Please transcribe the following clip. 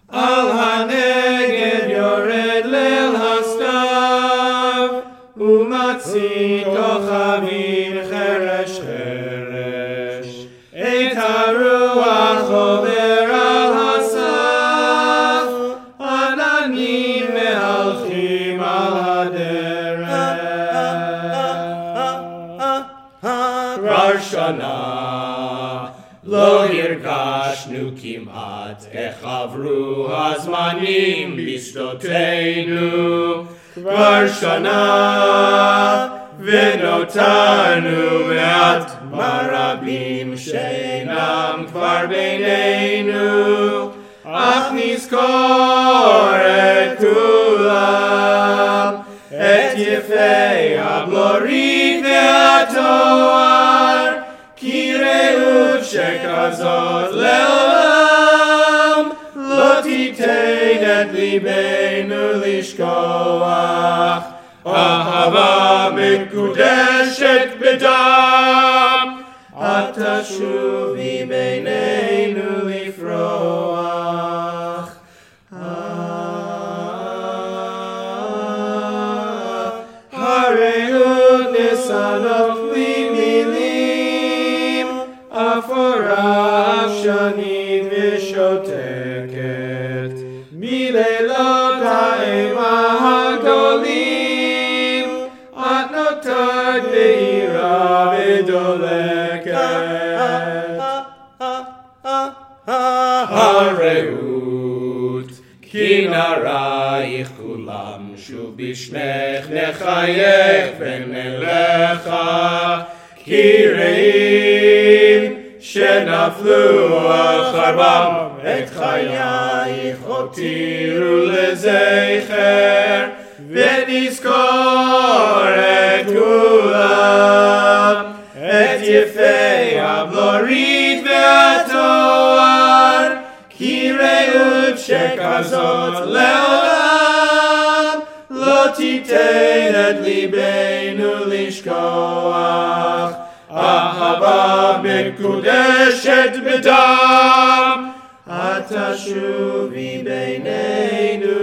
על הנגב יורד ליל הסתיו, ומצית כוכבים חרש חרש, את הרוח עובר על הסף, עננים מהלכים על הדרך. כבר שנה לא הרגשנו כמעט איך עברו הזמנים בשדותינו. כבר שנה ונותרנו מעט, מה רבים שאינם כבר בינינו, אך נזכור את כולם, את יפי הבלורית והתואר, כי רעות שכזאת לעולם לא תיתן את ליבנו לשכוח. אהבה מקודשת בדם, את תשובי בינינו לפרוח. הרעות נישאות לי מילים, אפורה אפשנית ושותקת, מלילות האימה הגדולים, את נותרת בהירה ודולקת. הרעות כי נרייך כולם, שוב בשמך נחייך ונלכה, כי רעים שנפלו על חרבם, את חייך הותירו לזכר, ונזכור את כולם, את יפי הבלורית והתואר, כי רעות שכזאת לעולם לא תיתן את ליבנו לשכוח. אהבה מקודשת בדם, את תשובי בינינו